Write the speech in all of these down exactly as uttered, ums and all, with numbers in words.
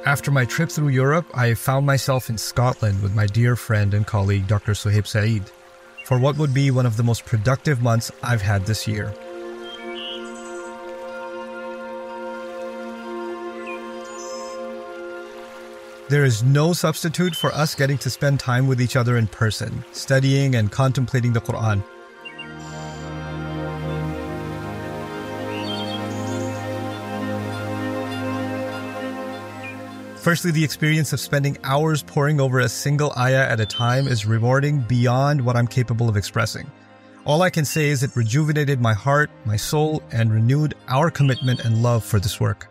After my trip through Europe, I found myself in Scotland with my dear friend and colleague Doctor Suhaib Saeed for what would be one of the most productive months I've had this year. There is no substitute for us getting to spend time with each other in person, studying and contemplating the Quran. Firstly, the experience of spending hours poring over a single ayah at a time is rewarding beyond what I'm capable of expressing. All I can say is it rejuvenated my heart, my soul, and renewed our commitment and love for this work.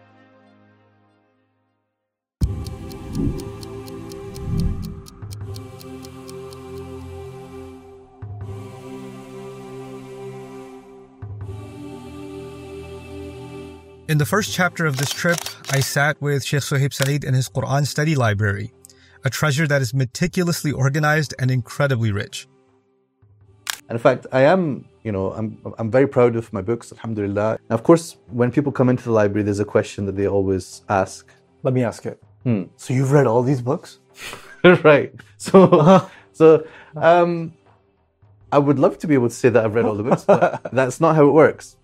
In the first chapter of this trip, I sat with Sheikh Suhaib Saeed in his Quran study library, a treasure that is meticulously organized and incredibly rich. In fact, I am, you know, I'm I'm very proud of my books, alhamdulillah. Now, of course, when people come into the library, there's a question that they always ask. Let me ask it. Hmm. So you've read all these books? Right. So, uh-huh. so um, I would love to be able to say that I've read all the books, but that's not how it works.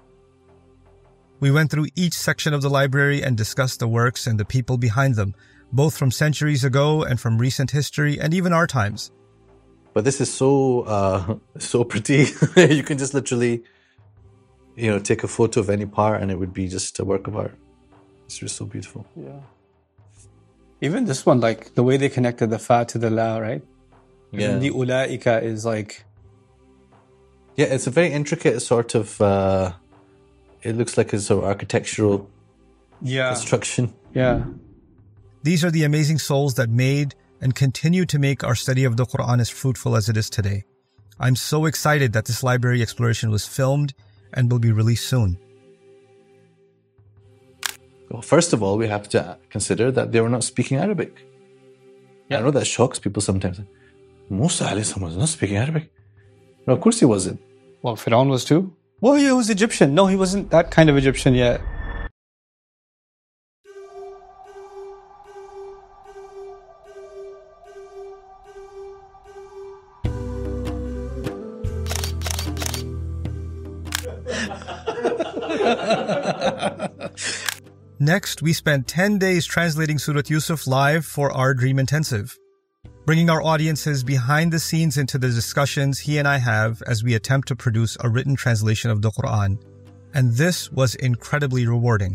We went through each section of the library and discussed the works and the people behind them, both from centuries ago and from recent history and even our times. But this is so uh, so pretty. You can just literally, you know, take a photo of any part and it would be just a work of art. It's just so beautiful. Yeah. Even this one, like the way they connected the fa to the la, right? Yeah. And the ulaika is like... Yeah, it's a very intricate sort of... Uh, it looks like a sort of architectural yeah. construction. Yeah. These are the amazing souls that made and continue to make our study of the Quran as fruitful as it is today. I'm so excited that this library exploration was filmed and will be released soon. Well, first of all, we have to consider that they were not speaking Arabic. Yeah. I know that shocks people sometimes. Musa alayhi salam was not speaking Arabic. No, of course he wasn't. Well, Fir'aun was too. Well, he was Egyptian. No, he wasn't that kind of Egyptian yet. Next, we spent ten days translating Surah Yusuf live for our Dream Intensive, bringing our audiences behind the scenes into the discussions he and I have as we attempt to produce a written translation of the Quran. And this was incredibly rewarding.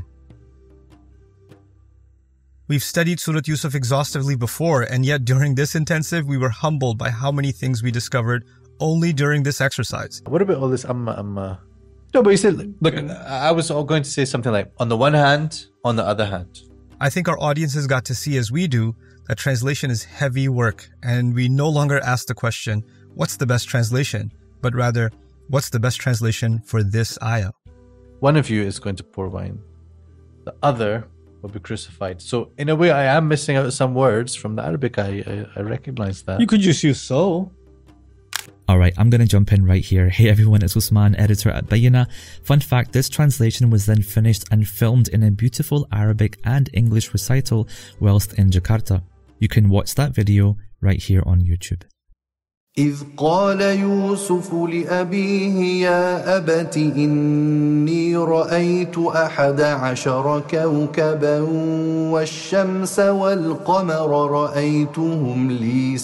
We've studied Surah Yusuf exhaustively before, and yet during this intensive, we were humbled by how many things we discovered only during this exercise. What about all this amma amma? No, but you said, look, I was all going to say something like, on the one hand, on the other hand. I think our audiences got to see, as we do, that translation is heavy work, and we no longer ask the question, what's the best translation? But rather, what's the best translation for this ayah? One of you is going to pour wine. The other will be crucified. So, in a way, I am missing out some words from the Arabic. I, I, I recognize that. You could just use so. Alright, I'm going to jump in right here. Hey everyone, it's Usman, editor at Bayyinah. Fun fact, this translation was then finished and filmed in a beautiful Arabic and English recital whilst in Jakarta. You can watch that video right here on YouTube. إذ قال يوسف لأبيه يا أبت إني رأيت أحد عشر كوكبا والشمس والقمر رأيتهم لي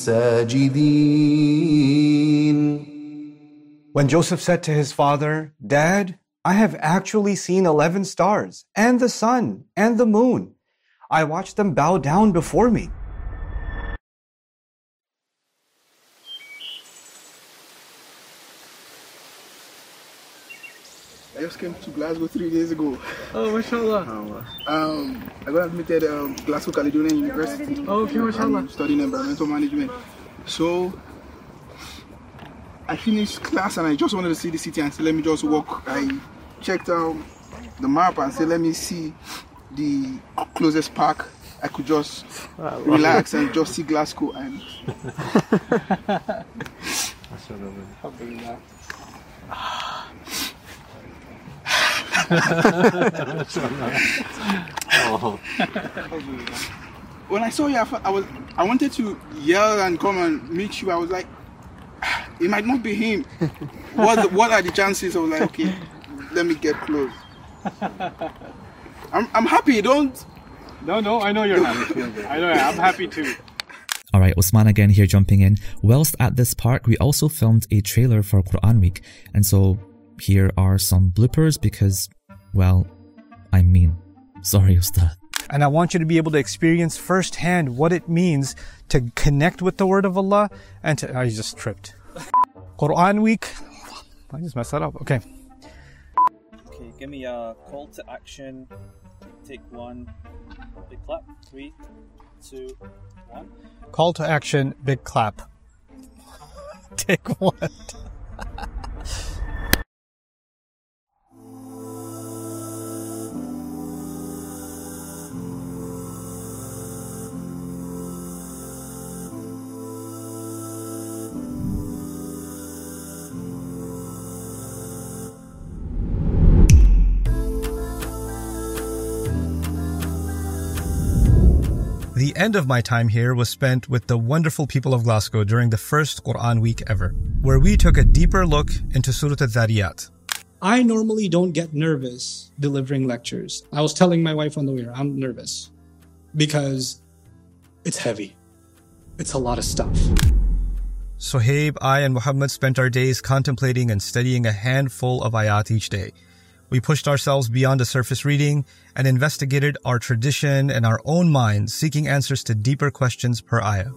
ساجدين. When Joseph said to his father, Dad, I have actually seen eleven stars, and the sun, and the moon. I watched them bow down before me. I just came to Glasgow three days ago. Oh, mashallah. Um, I got admitted at um, Glasgow Caledonian University. Oh, okay, mashallah. I'm studying environmental management. So, I finished class and I just wanted to see the city and say, let me just walk. I checked out the map and said, let me see the closest park. I could just relax and just see Glasgow. And Oh. When I saw you, I, felt, I was I wanted to yell and come and meet you. I was like, ah, it might not be him. What the, what are the chances? I was like, okay, let me get close. I'm I'm happy. Don't. No, no, I know you're happy. I know. I'm happy too. Alright, Osman again here jumping in. Whilst at this park, we also filmed a trailer for Quran Week. And so here are some bloopers because, well, I mean, sorry, Ustad. And I want you to be able to experience firsthand what it means to connect with the word of Allah and to... I just tripped. Quran Week. I just messed that up. Okay. Okay, give me a call to action. Take one. Big clap. Three, two, one. Call to action, big clap. Take one. The end of my time here was spent with the wonderful people of Glasgow during the first Quran Week ever, where we took a deeper look into Surah Al-Dhariyat. I normally don't get nervous delivering lectures. I was telling my wife on the way here, I'm nervous because it's heavy. It's a lot of stuff. Sohaib, I, and Muhammad spent our days contemplating and studying a handful of ayat each day. We pushed ourselves beyond the surface reading and investigated our tradition and our own minds, seeking answers to deeper questions per ayah.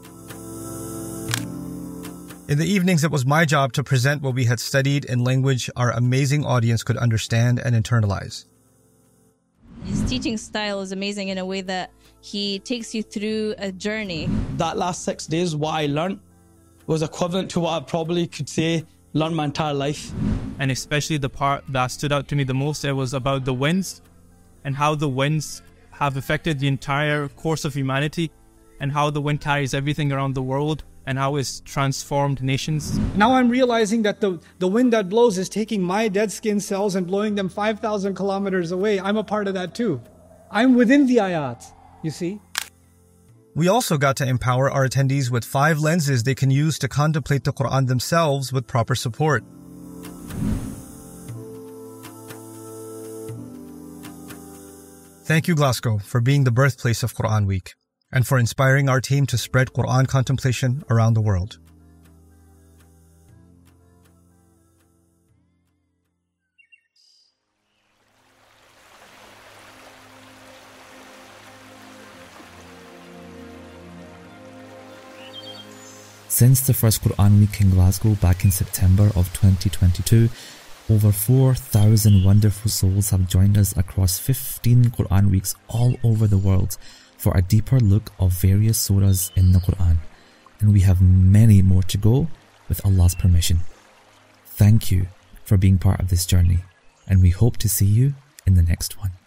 In the evenings, it was my job to present what we had studied in language our amazing audience could understand and internalize. His teaching style is amazing in a way that he takes you through a journey. That last six days, what I learned was equivalent to what I probably could say learned my entire life. And especially the part that stood out to me the most, it was about the winds and how the winds have affected the entire course of humanity and how the wind carries everything around the world and how it's transformed nations. Now I'm realizing that the, the wind that blows is taking my dead skin cells and blowing them five thousand kilometers away. I'm a part of that too. I'm within the ayat, you see? We also got to empower our attendees with five lenses they can use to contemplate the Quran themselves with proper support. Thank you, Glasgow, for being the birthplace of Quran Week and for inspiring our team to spread Quran contemplation around the world. Since the first Quran Week in Glasgow back in September of twenty twenty-two, over four thousand wonderful souls have joined us across fifteen Quran Weeks all over the world for a deeper look of various surahs in the Quran. And we have many more to go with Allah's permission. Thank you for being part of this journey, and we hope to see you in the next one.